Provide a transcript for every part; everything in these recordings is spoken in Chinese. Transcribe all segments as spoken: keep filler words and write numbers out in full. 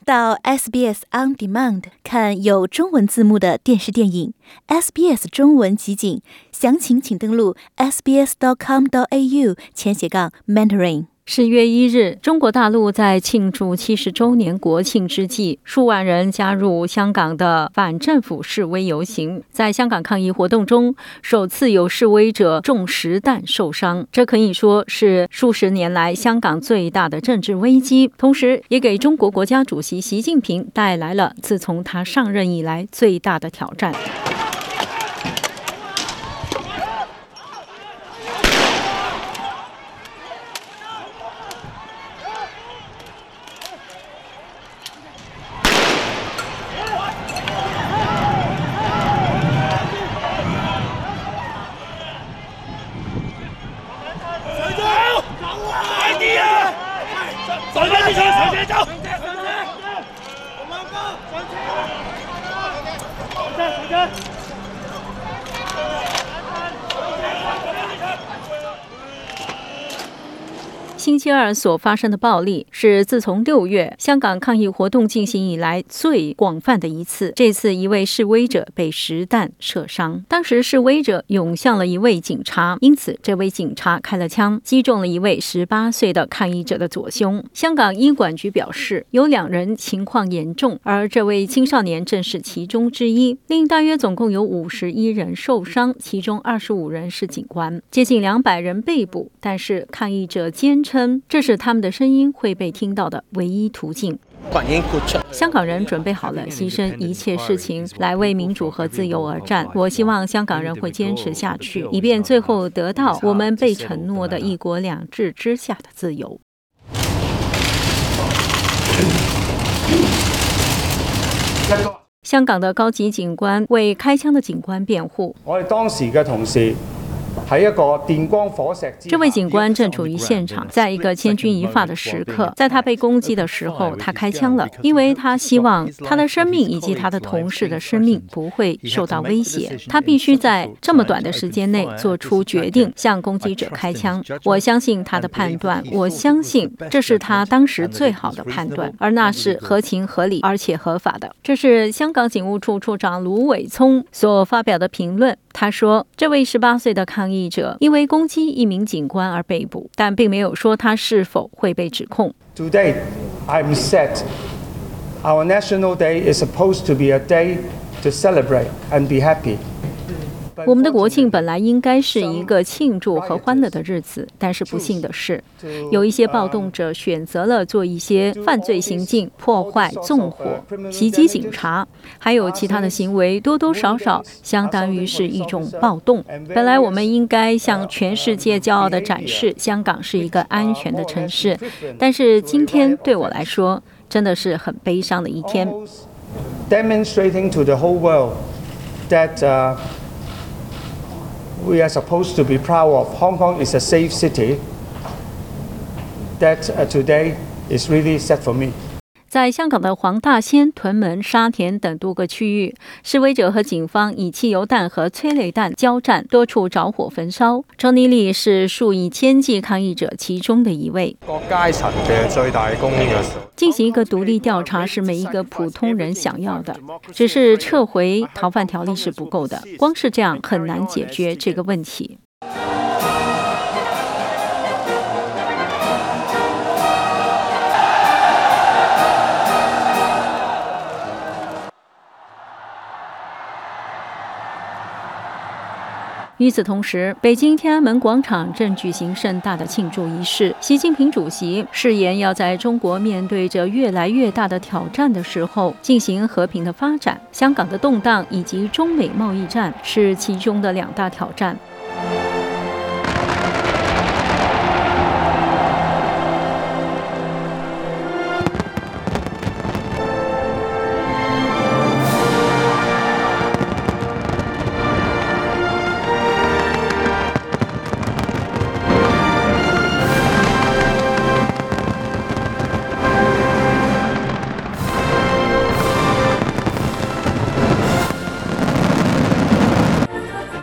到 S B S On Demand 看有中文字幕的电视电影 S B S 中文集锦，详情请登录 s b s dot com dot a u 前斜杠 Mandarin。 十月一日，中国大陆在庆祝七十周年国庆之际，数万人加入香港的反政府示威游行。在香港抗议活动中，首次有示威者中实弹受伤，这可以说是数十年来香港最大的政治危机，同时也给中国国家主席习近平带来了自从他上任以来最大的挑战。星期二所发生的暴力是自从六月香港抗议活动进行以来最广泛的一次。这次一位示威者被实弹射伤，当时示威者涌向了一位警察，因此这位警察开了枪，击中了一位十八岁的抗议者的左胸。香港医管局表示，有两人情况严重，而这位青少年正是其中之一。另大约总共有五十一人受伤，其中二十五人是警官，接近两百人被捕。但是抗议者坚称这是他们的声音会被听到的唯一途径。香港人准备好了牺牲一切事情来为民主和自由而战。我希望香港人会坚持下去，以便最后得到我们被承诺的一国两制之下的自由。香港的高级警官为开枪的警官辩护。 我哋當時嘅同事喺一個電光火石之下， 这位警官正处于现场，在一个千钧一发的时刻，在他被攻击的时候，他开枪了，因为他希望他的生命以及他的同事的生命不会受到威胁。他必须在这么短的时间内做出决定，向攻击者开枪。我相信他的判断，我相信这是他当时最好的判断，而那是合情合理而且合法的。这是香港警务处处长卢伟聪所发表的评论。他说，这位十八岁的抗议者因为攻击一名警官而被捕，但并没有说他是否会被指控。 Today, I'm set. Our national day is supposed to be a day to celebrate and be happy. 我们的国庆本来应该是一个庆祝和欢乐的日子，但是不幸的是，有一些暴动者选择了做一些犯罪行径，破坏、纵火、袭击警察，还有其他的行为，多多少少相当于是一种暴动。本来我们应该向全世界骄傲地展示香港是一个安全的城市，但是今天对我来说真的是很悲伤的一天。 Demonstrating to the whole world that、uh, we are supposed to be proud of. Hong Kong is a safe city. That uh, today is really sad for me. 在香港的黄大仙、屯门、沙田等多个区域，示威者和警方以汽油弹和催泪弹交战，多处着火焚烧。周尼利是数以千计抗议者其中的一位。 各階層嘅最大公嘅進行一個獨立調查是每一個普通人想要的，只是撤回逃犯條例是不夠的，光是這樣很難解決這個問題。与此同时，北京天安门广场正举行盛大的庆祝仪式。习近平主席誓言要在中国面对着越来越大的挑战的时候，进行和平的发展。香港的动荡以及中美贸易战是其中的两大挑战。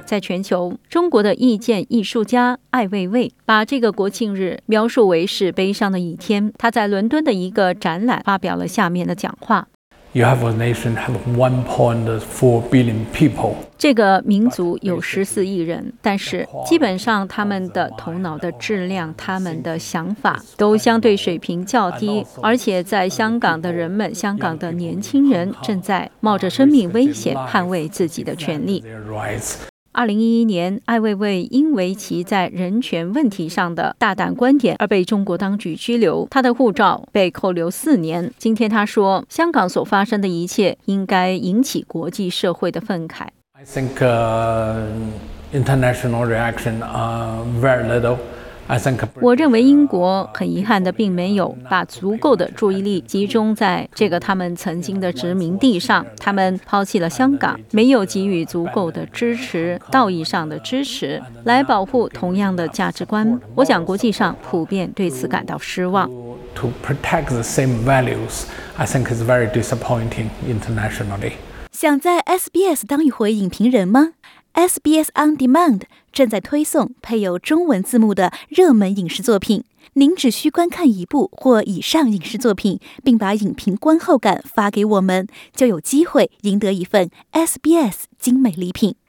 在全球，中国的意见艺术家艾未未把这个国庆日描述为是悲伤的一天。他在伦敦的一个展览发表了下面的讲话。 You have a nation have one point four billion people. 这个民族有十四亿人，但是基本上他们的头脑的质量、他们的想法都相对水平较低，而且在香港的人们、香港的年轻人正在冒着生命危险捍卫自己的权利。二零一一年，艾未未因为其在人权问题上的大胆观点而被中国当局拘留，他的护照被扣留四年。今天他说，香港所发生的一切应该引起国际社会的愤慨。 I think uh, international reaction are very little. 我认为英国很遗憾的并没有把足够的注意力集中在这个他们曾经的殖民地上，他们抛弃了香港，没有给予足够的支持，道义上的支持来保护同样的价值观。我想国际上普遍对此感到失望。 To protect the same values, I think is very disappointing internationally. 想在 S B S 当一回影评人吗？S B S On Demand 正在推送配有中文字幕的热门影视作品，您只需观看一部或以上影视作品，并把影评观后感发给我们，就有机会赢得一份 S B S 精美礼品。